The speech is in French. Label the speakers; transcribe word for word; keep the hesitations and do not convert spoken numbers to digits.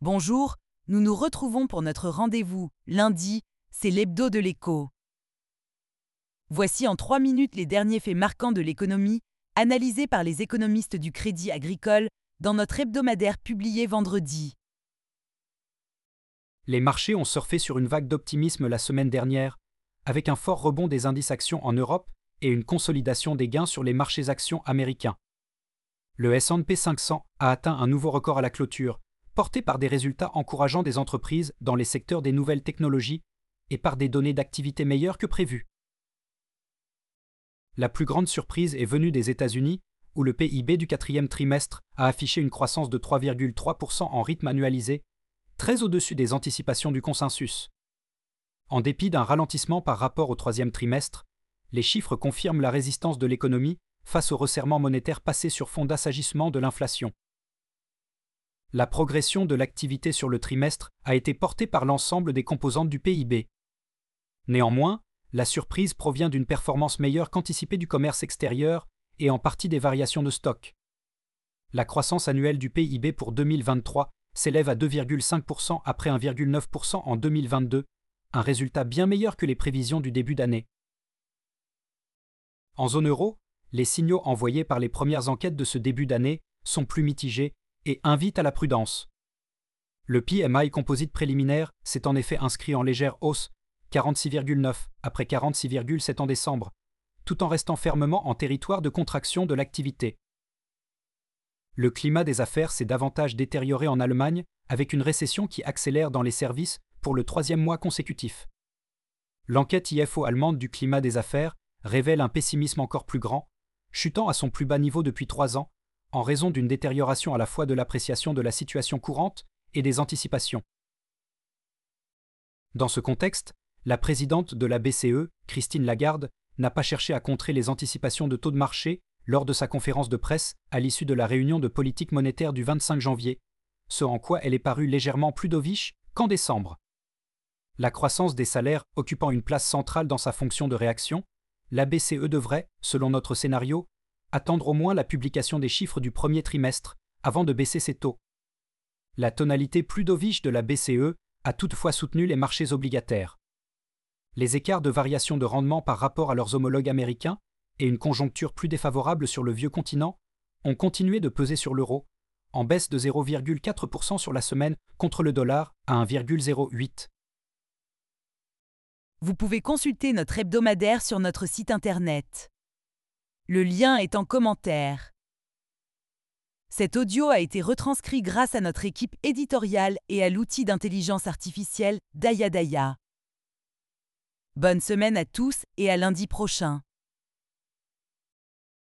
Speaker 1: Bonjour, nous nous retrouvons pour notre rendez-vous. Lundi, c'est l'hebdo de l'écho. Voici en trois minutes les derniers faits marquants de l'économie, analysés par les économistes du Crédit Agricole dans notre hebdomadaire publié vendredi.
Speaker 2: Les marchés ont surfé sur une vague d'optimisme la semaine dernière, avec un fort rebond des indices actions en Europe et une consolidation des gains sur les marchés actions américains. Le S and P cinq cents a atteint un nouveau record à la clôture, porté par des résultats encourageants des entreprises dans les secteurs des nouvelles technologies et par des données d'activité meilleures que prévues. La plus grande surprise est venue des États-Unis, où le P I B du quatrième trimestre a affiché une croissance de trois virgule trois pour cent en rythme annualisé, très au-dessus des anticipations du consensus. En dépit d'un ralentissement par rapport au troisième trimestre, les chiffres confirment la résistance de l'économie face au resserrement monétaire passé sur fond d'assagissement de l'inflation. La progression de l'activité sur le trimestre a été portée par l'ensemble des composantes du P I B. Néanmoins, la surprise provient d'une performance meilleure qu'anticipée du commerce extérieur et en partie des variations de stock. La croissance annuelle du P I B pour deux mille vingt-trois s'élève à deux virgule cinq pour cent après un virgule neuf pour cent en deux mille vingt-deux, un résultat bien meilleur que les prévisions du début d'année. En zone euro, les signaux envoyés par les premières enquêtes de ce début d'année sont plus mitigés et invitent à la prudence. Le P M I composite préliminaire s'est en effet inscrit en légère hausse, quarante-six virgule neuf après quarante-six virgule sept en décembre, tout en restant fermement en territoire de contraction de l'activité. Le climat des affaires s'est davantage détérioré en Allemagne, avec une récession qui accélère dans les services pour le troisième mois consécutif. L'enquête I F O allemande du climat des affaires révèle un pessimisme encore plus grand, chutant à son plus bas niveau depuis trois ans, en raison d'une détérioration à la fois de l'appréciation de la situation courante et des anticipations. Dans ce contexte, la présidente de la B C E, Christine Lagarde, n'a pas cherché à contrer les anticipations de taux de marché lors de sa conférence de presse à l'issue de la réunion de politique monétaire du vingt-cinq janvier, ce en quoi elle est parue légèrement plus dovish qu'en décembre. La croissance des salaires occupant une place centrale dans sa fonction de réaction, la B C E devrait, selon notre scénario, attendre au moins la publication des chiffres du premier trimestre avant de baisser ses taux. La tonalité plus dovish de la B C E a toutefois soutenu les marchés obligataires. Les écarts de variation de rendement par rapport à leurs homologues américains et une conjoncture plus défavorable sur le vieux continent ont continué de peser sur l'euro, en baisse de zéro virgule quatre pour cent sur la semaine contre le dollar à un virgule zéro huit.
Speaker 1: Vous pouvez consulter notre hebdomadaire sur notre site internet. Le lien est en commentaire. Cet audio a été retranscrit grâce à notre équipe éditoriale et à l'outil d'intelligence artificielle Daya Daya. Bonne semaine à tous et à lundi prochain.